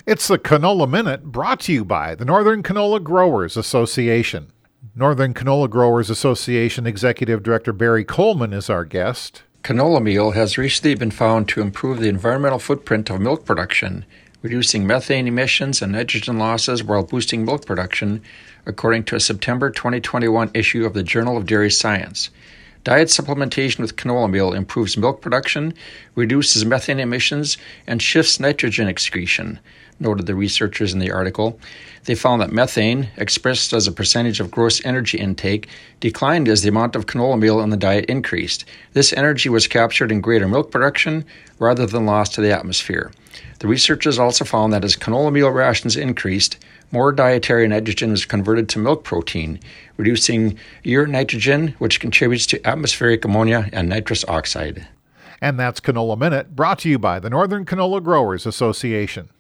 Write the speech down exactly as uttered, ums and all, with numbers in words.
It's the Canola Minute, brought to you by the Northern Canola Growers Association. Northern Canola Growers Association Executive Director Barry Coleman is our guest. Canola meal has recently been found to improve the environmental footprint of milk production, reducing methane emissions and nitrogen losses while boosting milk production, according to a September twenty twenty-one issue of the Journal of Dairy Science. Diet supplementation with canola meal improves milk production, reduces methane emissions, and shifts nitrogen excretion, noted the researchers in the article. They found that methane, expressed as a percentage of gross energy intake, declined as the amount of canola meal in the diet increased. This energy was captured in greater milk production rather than lost to the atmosphere. The researchers also found that as canola meal rations increased, more dietary nitrogen was converted to milk protein, reducing urine nitrogen, which contributes to atmospheric ammonia and nitrous oxide. And that's Canola Minute, brought to you by the Northern Canola Growers Association.